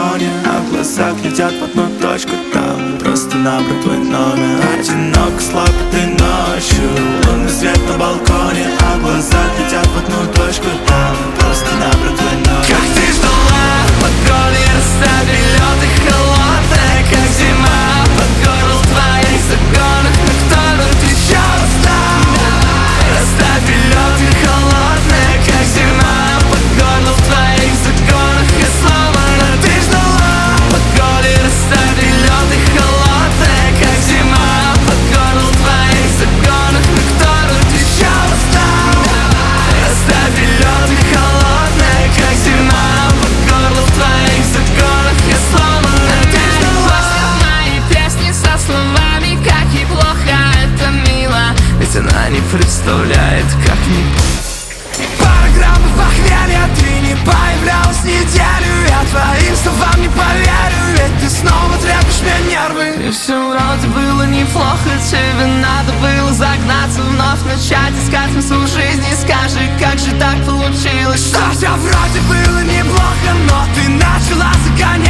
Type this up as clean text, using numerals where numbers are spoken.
балконе, а в глазах летят в одну точку. Там просто набрать твой номер. Одиноко слабой ночью, лунный свет на балконе, а в глазах летят в одну точку. Там просто набрать твой номер. Как ты ждала, под горле растаяли лёд и холодная, как зима. Под горло в твоих загонах, но кто тут еще устал? Расставь лёд и холодная, как зима. Под горло в твоих загонах я сломана. Ты ждала, под горле растаяли лёд и холодная, как зима. Под горло в твоих загонах, но кто тут еще устал? Расставь лёд и холодная, как зима. Под горло в твоих загонах я сломана. Ты ждала. Мои песни со словами, как ей плохо, это мило. Ведь она не представляет, как не. Пара граммов похмелья, ты не появлялась неделю. Я твоим словам не поверю, ведь ты снова трепишь мне нервы. И все вроде было неплохо, тебе надо было загнаться, вновь начать искать смысл жизни. Скажи, как же так получилось, что все вроде было неплохо, но ты начала загонять.